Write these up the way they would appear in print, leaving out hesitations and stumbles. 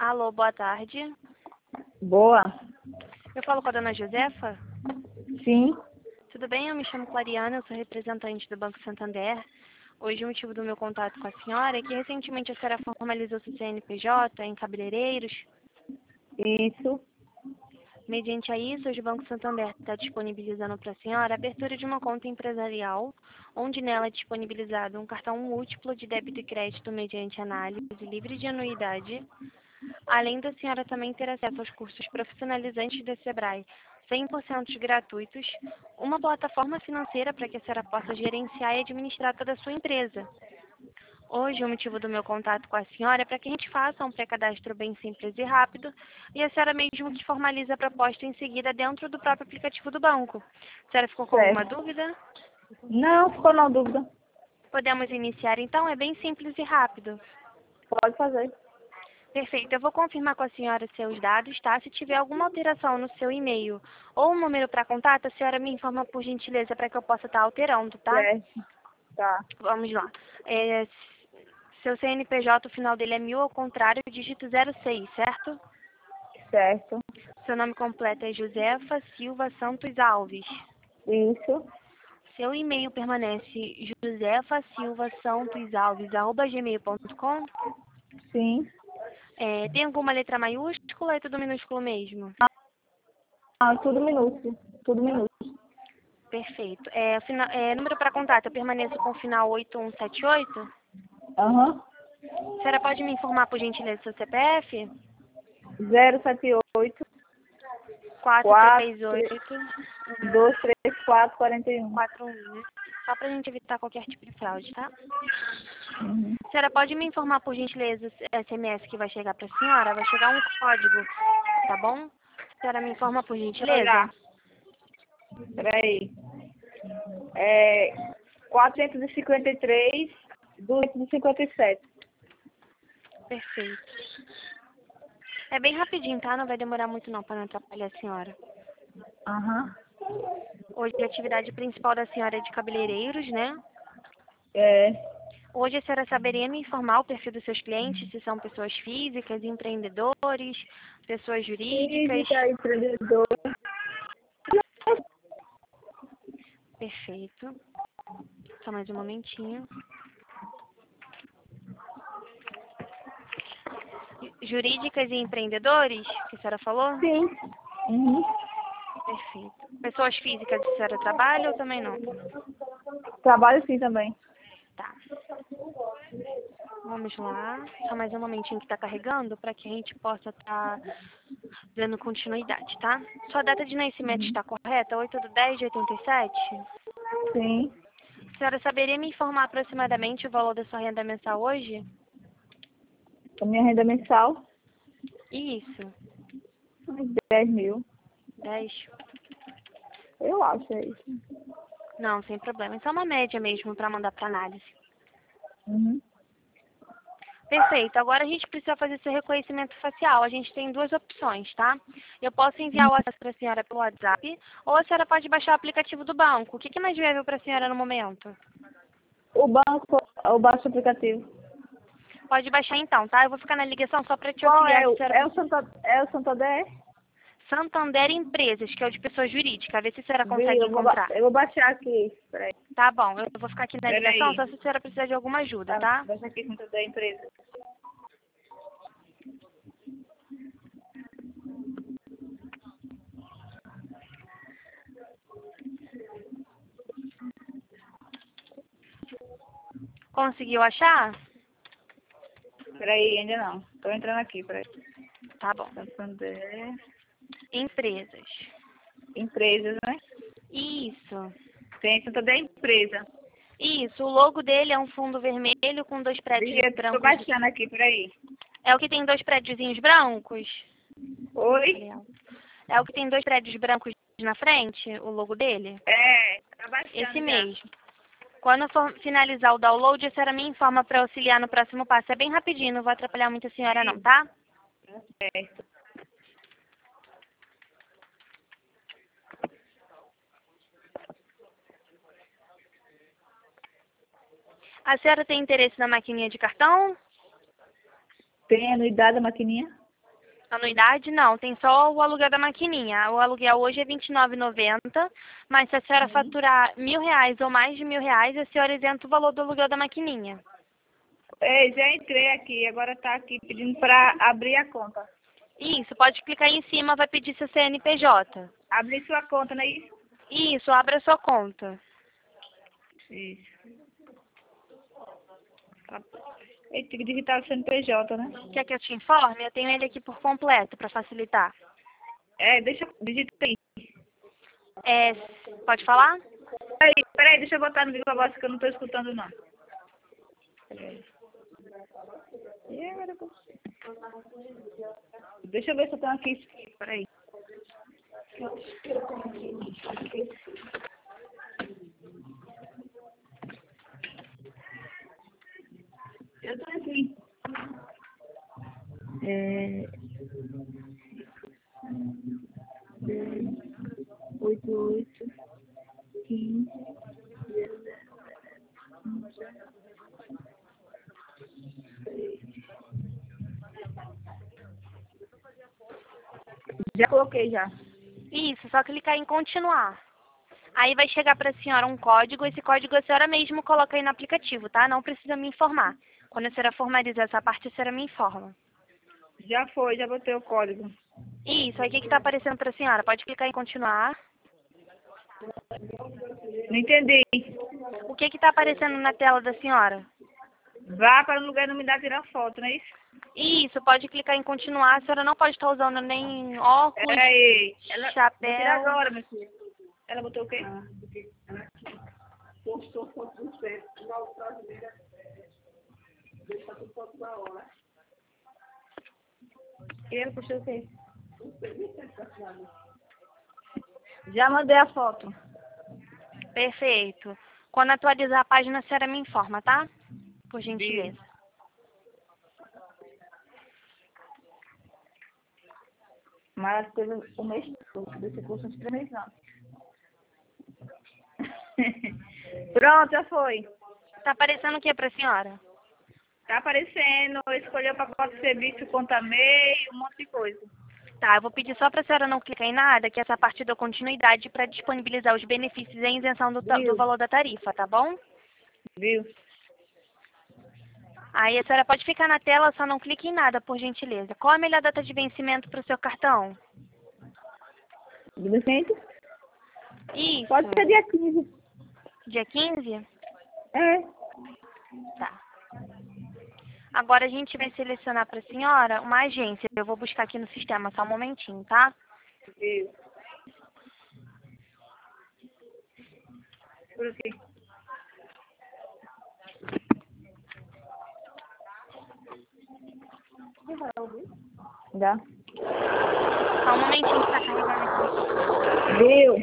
Alô, boa tarde. Boa. Eu falo com a dona Josefa? Sim. Tudo bem? Eu me chamo Clariana, eu sou representante do Banco Santander. Hoje o motivo do meu contato com a senhora é que recentemente a senhora formalizou seu CNPJ em cabeleireiros. Isso. Mediante a isso, hoje o Banco Santander está disponibilizando para a senhora a abertura de uma conta empresarial, onde nela é disponibilizado um cartão múltiplo de débito e crédito mediante análise livre de anuidade, além da senhora também ter acesso aos cursos profissionalizantes da Sebrae, 100% gratuitos, uma plataforma financeira para que a senhora possa gerenciar e administrar toda a sua empresa. Hoje, o motivo do meu contato com a senhora é para que a gente faça um pré-cadastro bem simples e rápido e a senhora mesmo que formalize a proposta em seguida dentro do próprio aplicativo do banco. A senhora ficou com alguma dúvida? Não, ficou na dúvida. Podemos iniciar então? É bem simples e rápido. Pode fazer. Perfeito. Eu vou confirmar com a senhora seus dados, tá? Se tiver alguma alteração no seu e-mail ou um número para contato, a senhora me informa por gentileza para que eu possa estar alterando, tá? Certo. Tá. Vamos lá. Seu CNPJ, o final dele é 1000, ao contrário, dígito 06, certo? Certo. Seu nome completo é Josefa Silva Santos Alves. Isso. Seu e-mail permanece josefasilvasantosalves@gmail.com. Sim. Tem alguma letra maiúscula ou é tudo minúsculo mesmo? Ah, tudo minúsculo. Tudo minúsculo. Perfeito. Número para contato, eu permaneço com o final 8178. Aham. A senhora pode me informar, por gentileza, seu CPF? 078 4 438 234 41. 41. Só para a gente evitar qualquer tipo de fraude, tá? Uhum. A senhora pode me informar, por gentileza, o SMS que vai chegar para a senhora? Vai chegar um código, tá bom? A senhora me informa, por gentileza? Peraí. É 453 257. Perfeito. É bem rapidinho, tá? Não vai demorar muito não, para não atrapalhar a senhora. Aham. Hoje a atividade principal da senhora é de cabeleireiros, né? É. Hoje a senhora saberia me informar o perfil dos seus clientes, se são pessoas físicas, empreendedores, pessoas jurídicas. Física, empreendedor. Perfeito. Só mais um momentinho. Jurídicas e empreendedores, que a senhora falou? Sim. Uhum. Perfeito. Pessoas físicas, a senhora trabalha ou também não? Trabalho sim também. Tá. Vamos lá. Só mais um momentinho que está carregando para que a gente possa estar dando continuidade, tá? Sua data de nascimento está correta? 8/10/87? Sim. A senhora saberia me informar aproximadamente o valor da sua renda mensal hoje? A minha renda mensal, Isso. uns 10 mil. 10. Eu acho, é isso. Não, sem problema. Isso é uma média mesmo para mandar para análise. Uhum. Perfeito. Agora a gente precisa fazer seu reconhecimento facial. A gente tem duas opções, tá? Eu posso enviar o acesso para a senhora pelo WhatsApp ou a senhora pode baixar o aplicativo do banco. O que é mais viável para a senhora no momento? O banco, o baixo aplicativo. Pode baixar então, tá? Eu vou ficar na ligação só para te Qual auxiliar é? se a senhora... É o Santander? Santander Empresas, que é o de pessoa jurídica. Vê se a senhora Viu? consegue encontrar. Eu vou baixar aqui. Peraí. Tá bom, eu vou ficar aqui na ligação só Peraí. se a senhora precisar de alguma ajuda, Tá, tá? baixa aqui Santander Empresa. Conseguiu achar? Peraí, ainda não. Tô entrando aqui, peraí. Tá bom. Santander. Empresas. Empresas, né? Isso. Tem Santander Empresa. Isso, o logo dele é um fundo vermelho com dois prédios Eu tô brancos. baixando aqui, peraí. É o que tem dois prédiozinhos brancos? Oi? É o que tem dois prédios brancos na frente, o logo dele? É, tá Esse baixando já. mesmo. Quando for finalizar o download, a senhora me informa para auxiliar no próximo passo. É bem rapidinho, não vou atrapalhar muito a senhora não, tá? Tá certo. A senhora tem interesse na maquininha de cartão? Tem anuidade da maquininha? Anuidade não, tem só o aluguel da maquininha. O aluguel hoje é R$ 29,90, mas se a senhora faturar R$ 1.000 ou mais de R$ 1.000, a senhora isenta o valor do aluguel da maquininha. É, já entrei aqui, agora tá aqui pedindo para abrir a conta. Isso, pode clicar aí em cima, vai pedir seu CNPJ. Abrir sua conta, não é isso? Isso, abra a sua conta. Isso. Tem que digitar o CNPJ, né? Quer que eu te informe? Eu tenho ele aqui por completo, para facilitar. É, deixa eu digitar aí. É, pode falar? Peraí, deixa eu botar no vivo a voz que eu não tô escutando, não. Peraí. Deixa eu ver se eu tenho aqui. Peraí. Eu tô aqui. 88, 15. Já coloquei já. Isso, só clicar em continuar. Aí vai chegar para a senhora um código, esse código a senhora mesmo coloca aí no aplicativo, tá? Não precisa me informar. Quando a senhora formalizar essa parte, a senhora me informa. Já foi, já botei o código. Isso, aí o que está aparecendo para a senhora? Pode clicar em continuar. Não entendi. O que está aparecendo na tela da senhora? Vá para um lugar e não me dá tirar foto, não é isso? Isso, pode clicar em continuar. A senhora não pode estar usando nem óculos, Peraí. Ela... Vou tirar chapéu. agora, meu filho. Ela botou o quê? E ela puxou o quê? Já mandei a foto. Perfeito. Quando atualizar a página, a senhora me informa, tá? Por gentileza. Mas as coisas, o mês todo, desse curso de 3 meses, não. Pronto, já foi. Tá aparecendo o que para a senhora? Tá aparecendo, escolheu o pacote de serviço, conta MEI, um monte de coisa. Tá, eu vou pedir só para a senhora não clicar em nada, que essa parte deu continuidade para disponibilizar os benefícios e a isenção do valor da tarifa, tá bom? Viu? Aí a senhora pode ficar na tela, só não clique em nada, por gentileza. Qual a melhor data de vencimento para o seu cartão? Vicente? Isso. Pode ser dia 15. Dia 15? É. Tá. Agora a gente vai selecionar para a senhora uma agência. Eu vou buscar aqui no sistema, só um momentinho, tá? Viu? Por aqui. Dá. Só um momentinho que tá carregando aqui. Viu?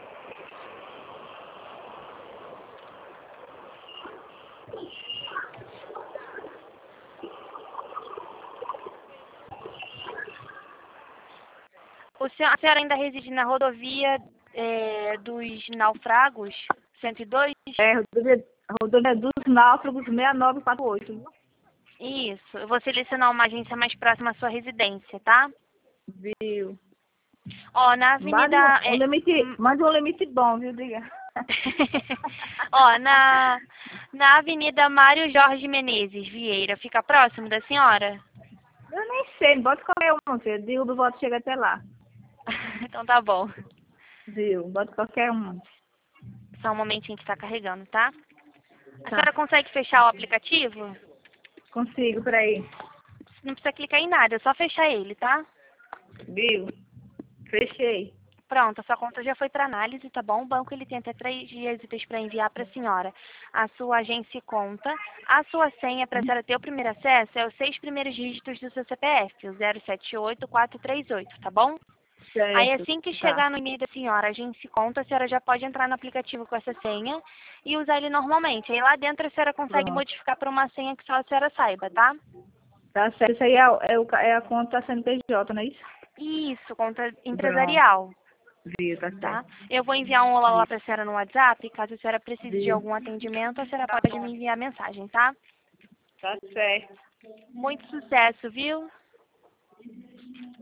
A senhora ainda reside na rodovia dos Naufragos, 102? É, rodovia dos Náufragos 6948. Viu? Isso. Eu vou selecionar uma agência mais próxima à sua residência, tá? Viu? Ó, na avenida... Mande um limite bom, viu? Diga. Ó, na avenida Mário Jorge Menezes Vieira, fica próximo da senhora? Eu nem sei, bota qualquer um, filho. Digo do voto chega até lá. Então tá bom. Viu? Bota qualquer um. Só um momentinho que tá carregando, tá? A Tá. senhora consegue fechar o aplicativo? Consigo, peraí. Não precisa clicar em nada, é só fechar ele, tá? Viu? Fechei. Pronto, a sua conta já foi para análise, tá bom? O banco ele tem até 3 dias úteis para enviar para a senhora a sua agência e conta. A sua senha para a senhora ter o primeiro acesso é os 6 primeiros dígitos do seu CPF, o 078438, tá bom? Certo. Aí assim que chegar no e-mail da senhora, agência e conta, a senhora já pode entrar no aplicativo com essa senha e usar ele normalmente. Aí lá dentro a senhora consegue modificar para uma senha que só a senhora saiba, tá? Tá certo. Isso aí é a conta CNPJ, não é isso? Isso, conta empresarial. Viu, tá Tá? certo. Eu vou enviar um olá lá para a senhora no WhatsApp, caso a senhora precise de Viu. algum atendimento, a senhora pode me enviar mensagem, tá? Tá certo. Muito sucesso, viu?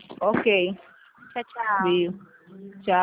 Ok, Tchau, tchau. viu. Tchau.